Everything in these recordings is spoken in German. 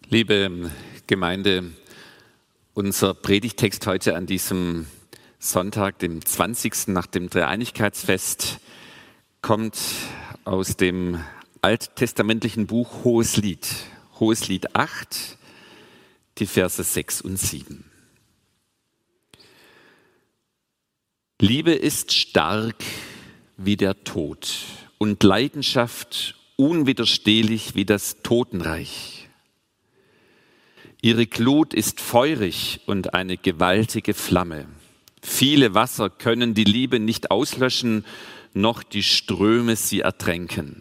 Liebe Gemeinde, unser Predigtext heute an diesem Sonntag, dem 20. nach dem Dreieinigkeitsfest, kommt aus dem alttestamentlichen Buch Hoheslied 8, die Verse 6 und 7. Liebe ist stark wie der Tod und Leidenschaft unwiderstehlich wie das Totenreich. Ihre Glut ist feurig und eine gewaltige Flamme. Viele Wasser können die Liebe nicht auslöschen, noch die Ströme sie ertränken.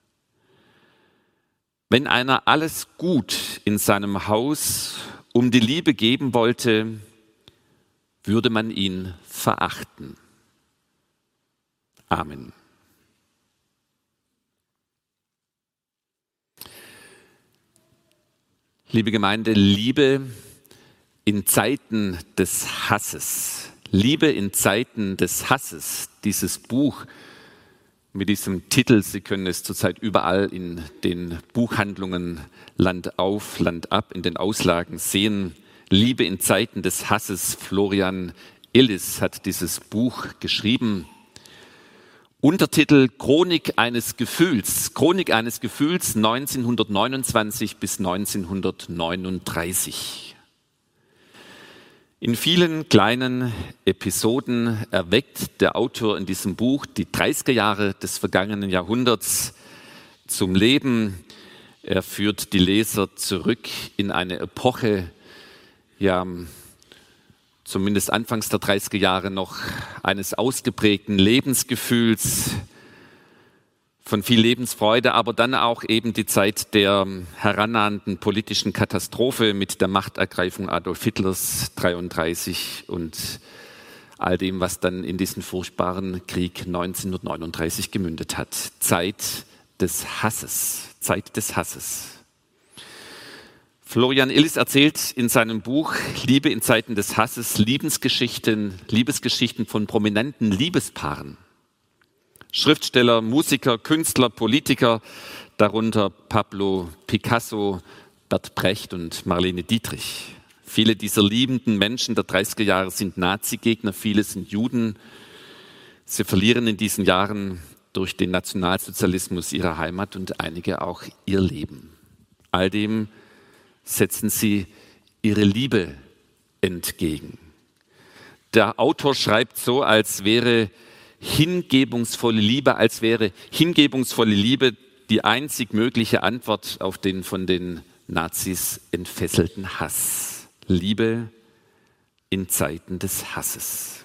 Wenn einer alles Gut in seinem Haus um die Liebe geben wollte, würde man ihn verachten. Amen. Liebe Gemeinde, Liebe in Zeiten des Hasses. Liebe in Zeiten des Hasses. Dieses Buch mit diesem Titel, Sie können es zurzeit überall in den Buchhandlungen Land auf, Land ab, in den Auslagen sehen. Liebe in Zeiten des Hasses. Florian Illis hat dieses Buch geschrieben. Untertitel Chronik eines Gefühls 1929 bis 1939. In vielen kleinen Episoden erweckt der Autor in diesem Buch die 30er Jahre des vergangenen Jahrhunderts zum Leben. Er führt die Leser zurück in eine Epoche, zumindest anfangs der 30er Jahre noch eines ausgeprägten Lebensgefühls, von viel Lebensfreude, aber dann auch eben die Zeit der herannahenden politischen Katastrophe mit der Machtergreifung Adolf Hitlers 1933 und all dem, was dann in diesen furchtbaren Krieg 1939 gemündet hat. Zeit des Hasses. Florian Illis erzählt in seinem Buch Liebe in Zeiten des Hasses Liebesgeschichten von prominenten Liebespaaren. Schriftsteller, Musiker, Künstler, Politiker, darunter Pablo Picasso, Bert Brecht und Marlene Dietrich. Viele dieser liebenden Menschen der 30er Jahre sind Nazi-Gegner, viele sind Juden. Sie verlieren in diesen Jahren durch den Nationalsozialismus ihre Heimat und einige auch ihr Leben. All dem setzen sie ihre Liebe entgegen. Der Autor schreibt so, als wäre hingebungsvolle Liebe die einzig mögliche Antwort auf den von den Nazis entfesselten Hass. Liebe in Zeiten des Hasses.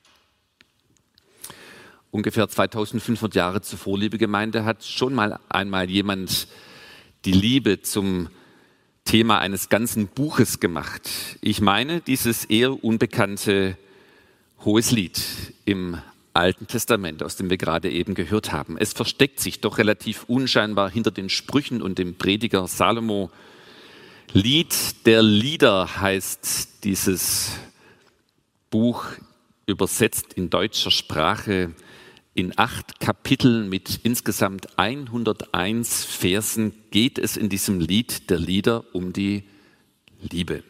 Ungefähr 2500 Jahre zuvor, liebe Gemeinde, hat schon einmal jemand die Liebe zum Thema eines ganzen Buches gemacht. Ich meine dieses eher unbekannte Hoheslied im Alten Testament, aus dem wir gerade eben gehört haben. Es versteckt sich doch relativ unscheinbar hinter den Sprüchen und dem Prediger Salomo. Lied der Lieder heißt dieses Buch, übersetzt in deutscher Sprache in 8 Kapiteln mit insgesamt 101 Versen geht es in diesem Lied der Lieder um die Liebe.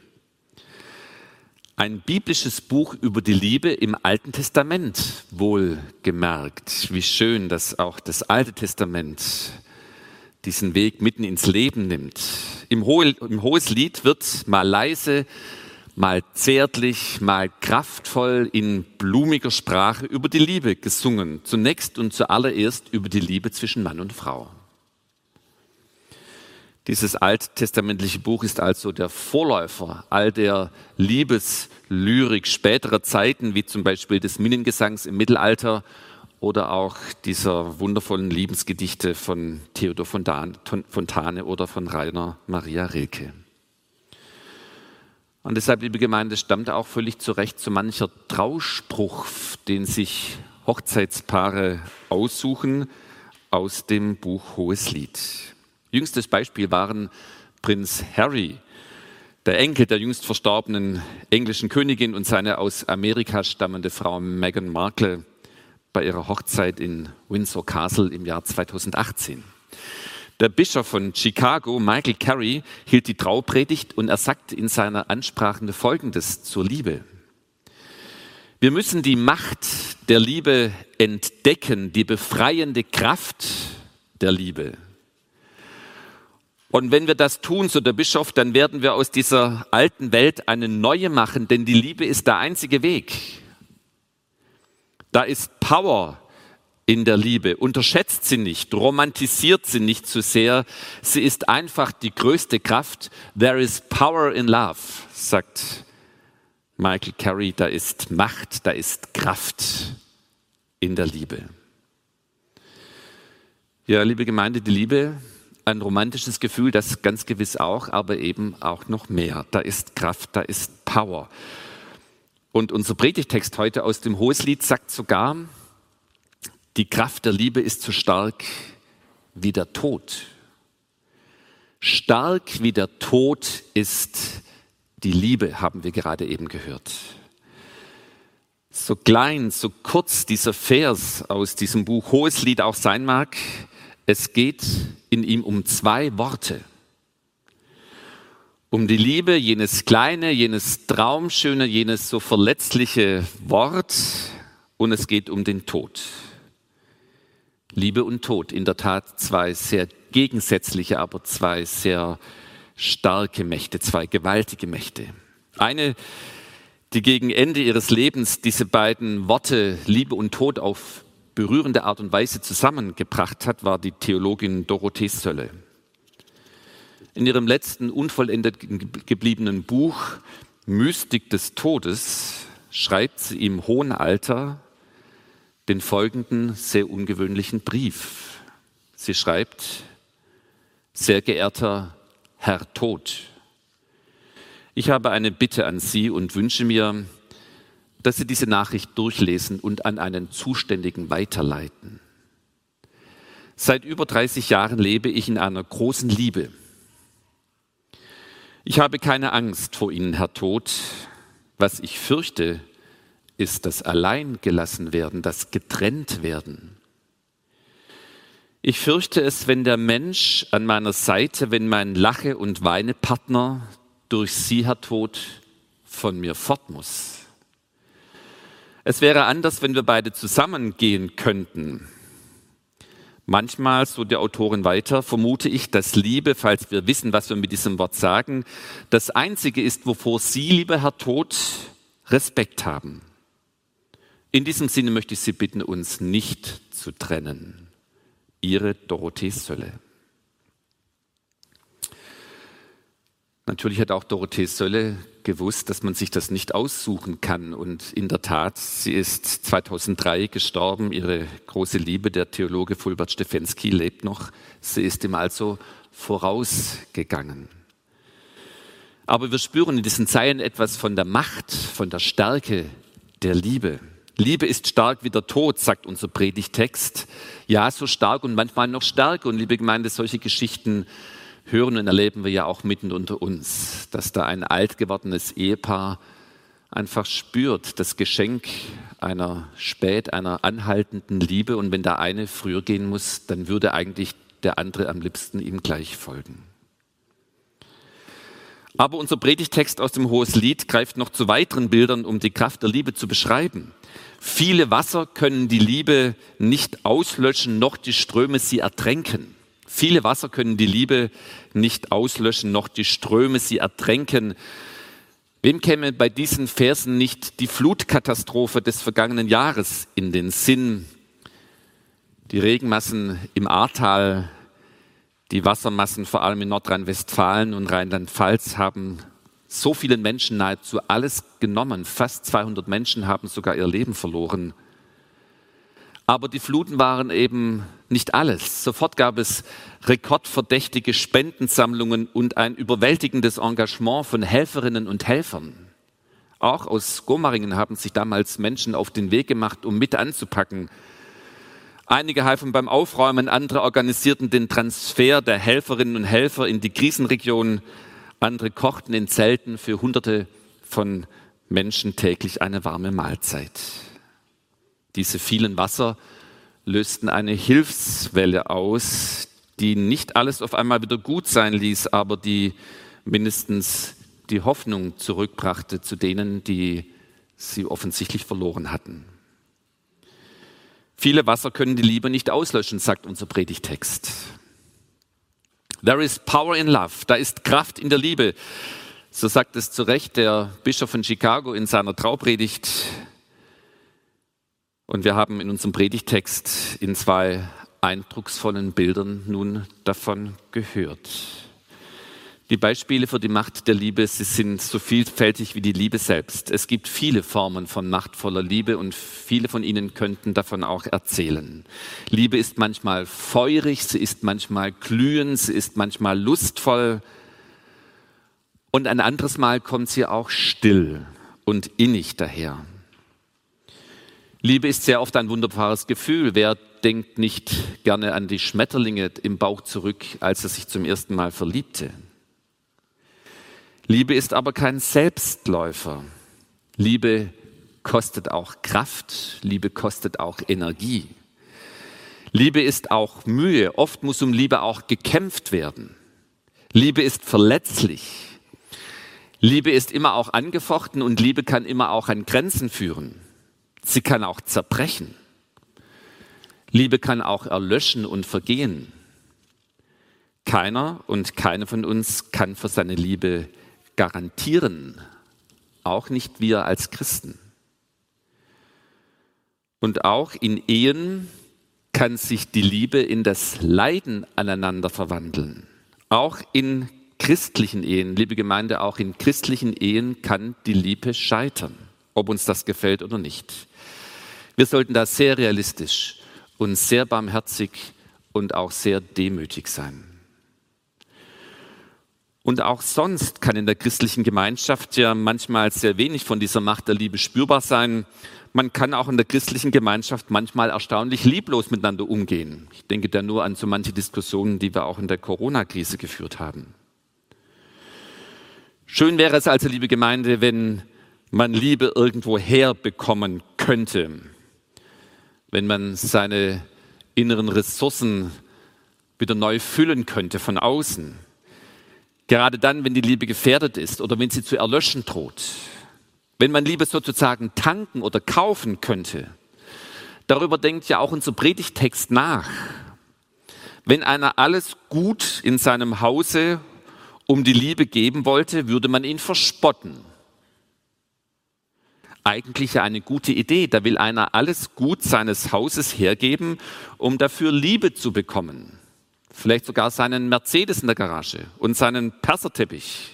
Ein biblisches Buch über die Liebe im Alten Testament, wohlgemerkt. Wie schön, dass auch das Alte Testament diesen Weg mitten ins Leben nimmt. Im Hoheslied wird mal leise, mal zärtlich, mal kraftvoll in blumiger Sprache über die Liebe gesungen. Zunächst und zuallererst über die Liebe zwischen Mann und Frau. Dieses alttestamentliche Buch ist also der Vorläufer all der Liebeslyrik späterer Zeiten, wie zum Beispiel des Minnengesangs im Mittelalter oder auch dieser wundervollen Liebesgedichte von Theodor Fontane oder von Rainer Maria Rilke. Und deshalb, liebe Gemeinde, stammt auch völlig zu Recht so mancher Trauspruch, den sich Hochzeitspaare aussuchen, aus dem Buch Hoheslied. Jüngstes Beispiel waren Prinz Harry, der Enkel der jüngst verstorbenen englischen Königin, und seine aus Amerika stammende Frau Meghan Markle bei ihrer Hochzeit in Windsor Castle im Jahr 2018. Der Bischof von Chicago, Michael Carey, hielt die Traupredigt und er sagte in seiner Ansprache Folgendes zur Liebe. Wir müssen die Macht der Liebe entdecken, die befreiende Kraft der Liebe. Und wenn wir das tun, so der Bischof, dann werden wir aus dieser alten Welt eine neue machen, denn die Liebe ist der einzige Weg. Da ist Power in der Liebe. Unterschätzt sie nicht, romantisiert sie nicht zu sehr. Sie ist einfach die größte Kraft. There is power in love, sagt Michael Carey. Da ist Macht, da ist Kraft in der Liebe. Ja, liebe Gemeinde, die Liebe, ein romantisches Gefühl, das ganz gewiss auch, aber eben auch noch mehr. Da ist Kraft, da ist Power. Und unser Predigtext heute aus dem Hoheslied sagt sogar, die Kraft der Liebe ist so stark wie der Tod. Stark wie der Tod ist die Liebe, haben wir gerade eben gehört. So klein, so kurz dieser Vers aus diesem Buch Hoheslied auch sein mag, es geht in ihm um zwei Worte. Um die Liebe, jenes kleine, jenes traumschöne, jenes so verletzliche Wort, und es geht um den Tod. Liebe und Tod, in der Tat zwei sehr gegensätzliche, aber zwei sehr starke Mächte, zwei gewaltige Mächte. Eine, die gegen Ende ihres Lebens diese beiden Worte Liebe und Tod auf berührende Art und Weise zusammengebracht hat, war die Theologin Dorothee Sölle. In ihrem letzten unvollendet gebliebenen Buch Mystik des Todes schreibt sie im hohen Alter den folgenden sehr ungewöhnlichen Brief. Sie schreibt: Sehr geehrter Herr Tod, ich habe eine Bitte an Sie und wünsche mir, dass Sie diese Nachricht durchlesen und an einen Zuständigen weiterleiten. Seit über 30 Jahren lebe ich in einer großen Liebe. Ich habe keine Angst vor Ihnen, Herr Tod. Was ich fürchte, ist das Alleingelassenwerden, das Getrenntwerden. Ich fürchte es, wenn der Mensch an meiner Seite, wenn mein Lache- und Weinepartner durch Sie, Herr Tod, von mir fort muss. Es wäre anders, wenn wir beide zusammengehen könnten. Manchmal, so die Autorin weiter, vermute ich, dass Liebe, falls wir wissen, was wir mit diesem Wort sagen, das Einzige ist, wovor Sie, lieber Herr Tod, Respekt haben. In diesem Sinne möchte ich Sie bitten, uns nicht zu trennen. Ihre Dorothee Sölle. Natürlich hat auch Dorothee Sölle gewusst, dass man sich das nicht aussuchen kann. Und in der Tat, sie ist 2003 gestorben. Ihre große Liebe, der Theologe Fulbert Stefensky, lebt noch. Sie ist ihm also vorausgegangen. Aber wir spüren in diesen Zeilen etwas von der Macht, von der Stärke der Liebe. Liebe ist stark wie der Tod, sagt unser Predigtext. Ja, so stark und manchmal noch stärker. Und liebe Gemeinde, solche Geschichten hören und erleben wir ja auch mitten unter uns, dass da ein alt gewordenes Ehepaar einfach spürt, das Geschenk einer anhaltenden Liebe. Und wenn der eine früher gehen muss, dann würde eigentlich der andere am liebsten ihm gleich folgen. Aber unser Predigtext aus dem Hoheslied greift noch zu weiteren Bildern, um die Kraft der Liebe zu beschreiben. Viele Wasser können die Liebe nicht auslöschen, noch die Ströme sie ertränken. Viele Wasser können die Liebe nicht auslöschen, noch die Ströme sie ertränken. Wem käme bei diesen Versen nicht die Flutkatastrophe des vergangenen Jahres in den Sinn? Die Regenmassen im Ahrtal, die Wassermassen vor allem in Nordrhein-Westfalen und Rheinland-Pfalz haben so vielen Menschen nahezu alles genommen. Fast 200 Menschen haben sogar ihr Leben verloren. Aber die Fluten waren eben nicht alles. Sofort gab es rekordverdächtige Spendensammlungen und ein überwältigendes Engagement von Helferinnen und Helfern. Auch aus Gomaringen haben sich damals Menschen auf den Weg gemacht, um mit anzupacken. Einige halfen beim Aufräumen, andere organisierten den Transfer der Helferinnen und Helfer in die Krisenregion. Andere kochten in Zelten für Hunderte von Menschen täglich eine warme Mahlzeit. Diese vielen Wasser lösten eine Hilfswelle aus, die nicht alles auf einmal wieder gut sein ließ, aber die mindestens die Hoffnung zurückbrachte zu denen, die sie offensichtlich verloren hatten. Viele Wasser können die Liebe nicht auslöschen, sagt unser Predigtext. There is power in love. Da ist Kraft in der Liebe. So sagt es zu Recht der Bischof von Chicago in seiner Traupredigt. Und wir haben in unserem Predigtext in 2 eindrucksvollen Bildern nun davon gehört. Die Beispiele für die Macht der Liebe, sie sind so vielfältig wie die Liebe selbst. Es gibt viele Formen von machtvoller Liebe und viele von Ihnen könnten davon auch erzählen. Liebe ist manchmal feurig, sie ist manchmal glühend, sie ist manchmal lustvoll und ein anderes Mal kommt sie auch still und innig daher. Liebe ist sehr oft ein wunderbares Gefühl. Wer denkt nicht gerne an die Schmetterlinge im Bauch zurück, als er sich zum ersten Mal verliebte? Liebe ist aber kein Selbstläufer. Liebe kostet auch Kraft. Liebe kostet auch Energie. Liebe ist auch Mühe. Oft muss um Liebe auch gekämpft werden. Liebe ist verletzlich. Liebe ist immer auch angefochten und Liebe kann immer auch an Grenzen führen. Sie kann auch zerbrechen. Liebe kann auch erlöschen und vergehen. Keiner und keine von uns kann für seine Liebe garantieren, auch nicht wir als Christen. Und auch in Ehen kann sich die Liebe in das Leiden aneinander verwandeln. Auch in christlichen Ehen, liebe Gemeinde, auch in christlichen Ehen kann die Liebe scheitern, ob uns das gefällt oder nicht. Wir sollten da sehr realistisch und sehr barmherzig und auch sehr demütig sein. Und auch sonst kann in der christlichen Gemeinschaft ja manchmal sehr wenig von dieser Macht der Liebe spürbar sein. Man kann auch in der christlichen Gemeinschaft manchmal erstaunlich lieblos miteinander umgehen. Ich denke da nur an so manche Diskussionen, die wir auch in der Corona-Krise geführt haben. Schön wäre es also, liebe Gemeinde, wenn man Liebe irgendwo herbekommen könnte, wenn man seine inneren Ressourcen wieder neu füllen könnte von außen. Gerade dann, wenn die Liebe gefährdet ist oder wenn sie zu erlöschen droht. Wenn man Liebe sozusagen tanken oder kaufen könnte. Darüber denkt ja auch unser Predigtext nach. Wenn einer alles gut in seinem Hause um die Liebe geben wollte, würde man ihn verspotten. Eigentlich ja eine gute Idee. Da will einer alles Gut seines Hauses hergeben, um dafür Liebe zu bekommen. Vielleicht sogar seinen Mercedes in der Garage und seinen Perserteppich.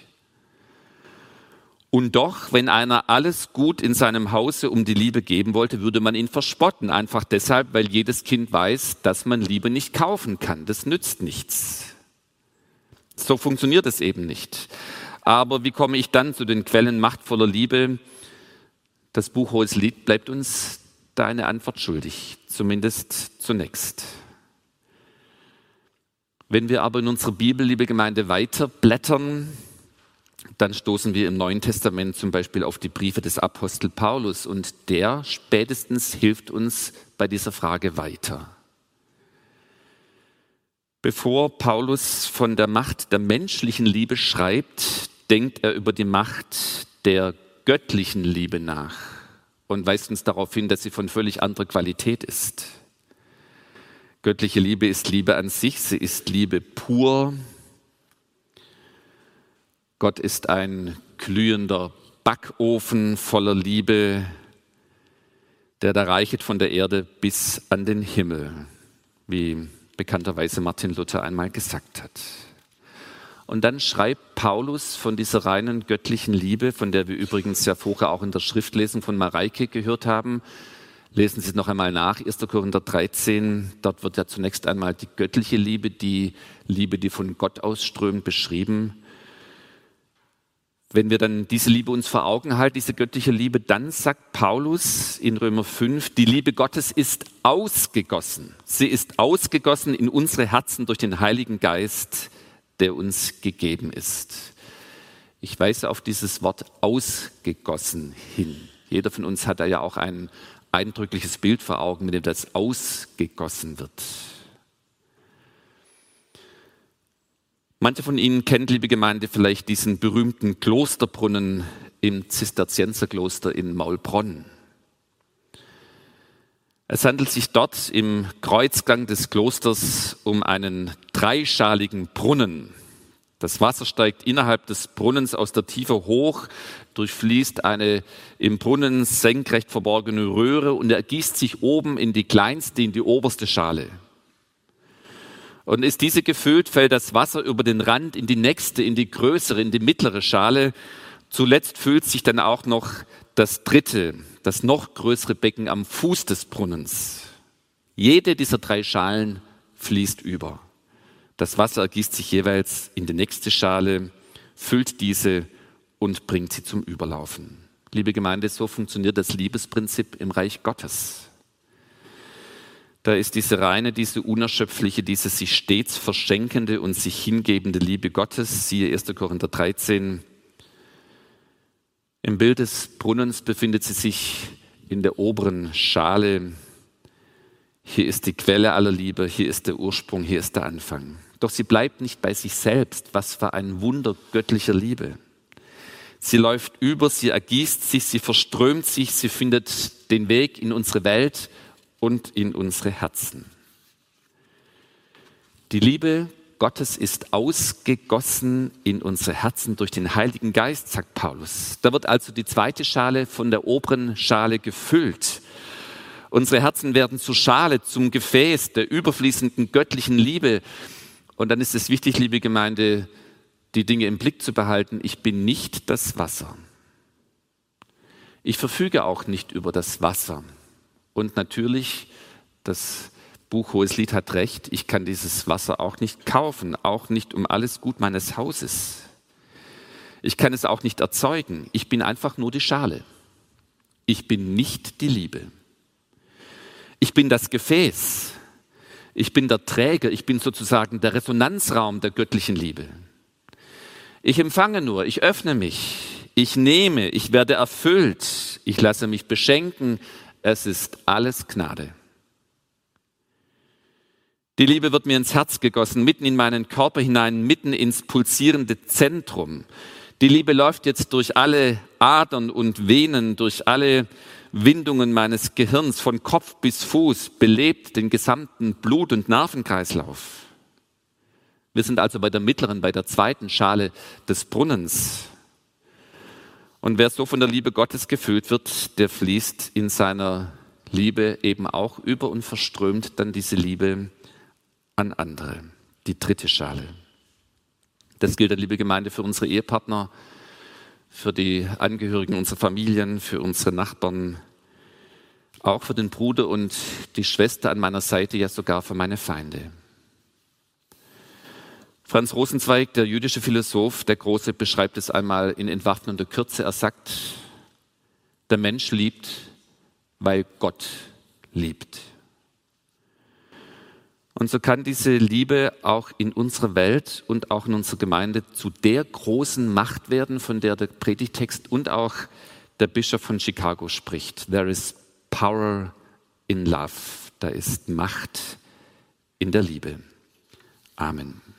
Und doch, wenn einer alles Gut in seinem Hause um die Liebe geben wollte, würde man ihn verspotten. Einfach deshalb, weil jedes Kind weiß, dass man Liebe nicht kaufen kann. Das nützt nichts. So funktioniert es eben nicht. Aber wie komme ich dann zu den Quellen machtvoller Liebe? Das Buch Hohes Lied bleibt uns da eine Antwort schuldig, zumindest zunächst. Wenn wir aber in unserer Bibel, liebe Gemeinde, weiter blättern, dann stoßen wir im Neuen Testament zum Beispiel auf die Briefe des Apostel Paulus und der spätestens hilft uns bei dieser Frage weiter. Bevor Paulus von der Macht der menschlichen Liebe schreibt, denkt er über die Macht der göttlichen Liebe nach und weist uns darauf hin, dass sie von völlig anderer Qualität ist. Göttliche Liebe ist Liebe an sich, sie ist Liebe pur. Gott ist ein glühender Backofen voller Liebe, der da reichet von der Erde bis an den Himmel, wie bekannterweise Martin Luther einmal gesagt hat. Und dann schreibt Paulus von dieser reinen göttlichen Liebe, von der wir übrigens ja vorher auch in der Schriftlesung von Mareike gehört haben. Lesen Sie es noch einmal nach, 1. Korinther 13, dort wird ja zunächst einmal die göttliche Liebe, die von Gott ausströmt, beschrieben. Wenn wir dann diese Liebe uns vor Augen halten, diese göttliche Liebe, dann sagt Paulus in Römer 5, die Liebe Gottes ist ausgegossen. Sie ist ausgegossen in unsere Herzen durch den Heiligen Geist, der uns gegeben ist. Ich weise auf dieses Wort ausgegossen hin. Jeder von uns hat da ja auch ein eindrückliches Bild vor Augen, mit dem das ausgegossen wird. Manche von Ihnen kennen, liebe Gemeinde, vielleicht diesen berühmten Klosterbrunnen im Zisterzienserkloster in Maulbronn. Es handelt sich dort im Kreuzgang des Klosters um einen dreischaligen Brunnen. Das Wasser steigt innerhalb des Brunnens aus der Tiefe hoch, durchfließt eine im Brunnen senkrecht verborgene Röhre und ergießt sich oben in die kleinste, in die oberste Schale. Und ist diese gefüllt, fällt das Wasser über den Rand in die nächste, in die größere, in die mittlere Schale. Zuletzt füllt sich dann auch noch das dritte, das noch größere Becken am Fuß des Brunnens. Jede dieser drei Schalen fließt über. Das Wasser ergießt sich jeweils in die nächste Schale, füllt diese und bringt sie zum Überlaufen. Liebe Gemeinde, so funktioniert das Liebesprinzip im Reich Gottes. Da ist diese reine, diese unerschöpfliche, diese sich stets verschenkende und sich hingebende Liebe Gottes. Siehe 1. Korinther 13. Im Bild des Brunnens befindet sie sich in der oberen Schale. Hier ist die Quelle aller Liebe, hier ist der Ursprung, hier ist der Anfang. Doch sie bleibt nicht bei sich selbst. Was für ein Wunder göttlicher Liebe. Sie läuft über, sie ergießt sich, sie verströmt sich, sie findet den Weg in unsere Welt und in unsere Herzen. Die Liebe Gottes ist ausgegossen in unsere Herzen durch den Heiligen Geist, sagt Paulus. Da wird also die zweite Schale von der oberen Schale gefüllt. Unsere Herzen werden zur Schale, zum Gefäß der überfließenden göttlichen Liebe. Und dann ist es wichtig, liebe Gemeinde, die Dinge im Blick zu behalten. Ich bin nicht das Wasser. Ich verfüge auch nicht über das Wasser. Und natürlich, das Buch Hoheslied hat recht, ich kann dieses Wasser auch nicht kaufen, auch nicht um alles Gut meines Hauses. Ich kann es auch nicht erzeugen. Ich bin einfach nur die Schale. Ich bin nicht die Liebe. Ich bin das Gefäß. Ich bin der Träger. Ich bin sozusagen der Resonanzraum der göttlichen Liebe. Ich empfange nur, ich öffne mich, ich nehme, ich werde erfüllt, ich lasse mich beschenken. Es ist alles Gnade. Die Liebe wird mir ins Herz gegossen, mitten in meinen Körper hinein, mitten ins pulsierende Zentrum. Die Liebe läuft jetzt durch alle Adern und Venen, durch alle Windungen meines Gehirns, von Kopf bis Fuß, belebt den gesamten Blut- und Nervenkreislauf. Wir sind also bei der mittleren, bei der zweiten Schale des Brunnens. Und wer so von der Liebe Gottes gefüllt wird, der fließt in seiner Liebe eben auch über und verströmt dann diese Liebe an andere. Die dritte Schale. Das gilt, liebe Gemeinde, für unsere Ehepartner, für die Angehörigen unserer Familien, für unsere Nachbarn, auch für den Bruder und die Schwester an meiner Seite, ja sogar für meine Feinde. Franz Rosenzweig, der jüdische Philosoph, der Große, beschreibt es einmal in entwaffnender Kürze. Er sagt, der Mensch liebt, weil Gott liebt. Und so kann diese Liebe auch in unserer Welt und auch in unserer Gemeinde zu der großen Macht werden, von der der Predigtext und auch der Bischof von Chicago spricht. There is power in love. Da ist Macht in der Liebe. Amen.